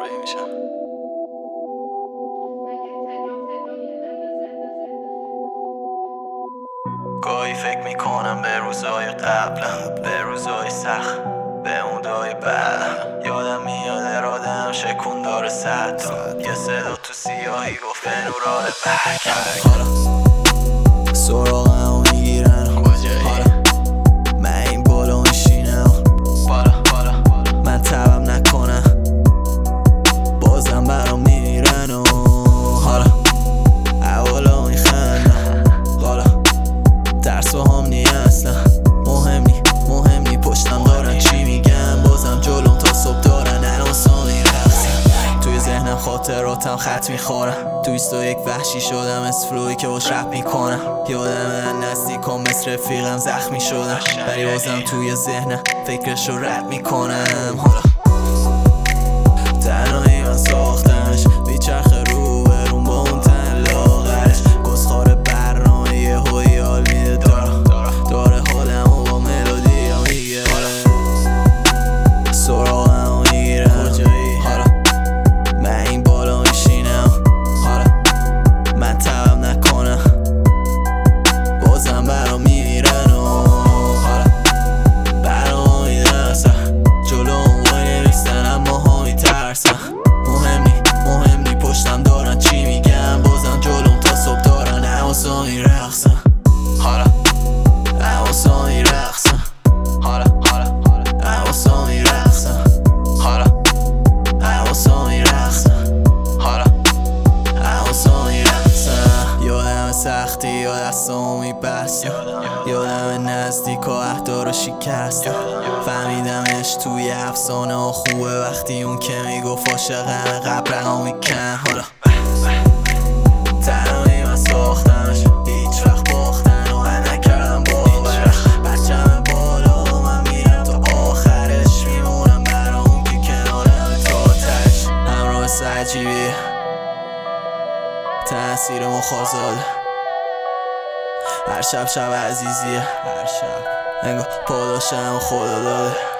طراحی میشن. گاهی فکر میکنم به روزای قبلم، به روزای سخت، به اونجای بعدم. یادم میاد ارادم شکون داره صد، یه صدا تو سیاهی گفت نورال برگرد. حالا سراغم میگیرن کجایی؟ من این بالا میشینم من تبم نکنم بازم برام میرن و حالا اولا میخندم. حالا ترس و هم نی اصلا مهم نی پشتم دارن چی میگن، بازم جلوم تا صبح دارن الان میرقصن. توی ذهنم خاطراتم خط میخورم، توی 21 وحشی شدم از فلوی که باش رپ میکنم. یادم من نزدیکم مثل رفیقم زخمی شدم، ولی بازم توی ذهنم فکرشو رپ میکنم. حالا تنهایی من ساختمش، بیچرخه رو برون با اون تن لاغرش. گسخار برنامه یه هوی حال میده داره حالم و با ملودی ها میگه سراغم میگیرم کجایی؟ حالا من این بالا میشینم، حالا من تبم نکنم بازم برام میرن و حالا برام میدرسن جلو وای نمیستن اما ها میترسن. مهم نی پشتم دارن چی میگن، بازم جلوم تا صبح دارن حواسا میرقصن. حالا حواسا میرقصن، حالا حواسا میرقصن، حالا حواسا میرقصن، حالا حواسا میرقصن. یادم سختی یا دستامو میبستم، یادم نزدیک و اهدا رو شکستم. فهمیدمش توی افسانه ها خوبه وقتی اون که میگفت عاشقم قبل رقم میکن. حالا تنهایی من ساختمش، هیچ وقت باختن و من نکردم باورش. بچم بالا و من میرم تا آخرش، میمونم برا اون که کنارم تا تش. همراه سجیبی تأثیر مخازاده، هر شب عزیزیه، هر شب انگار پاداشم خدا داده.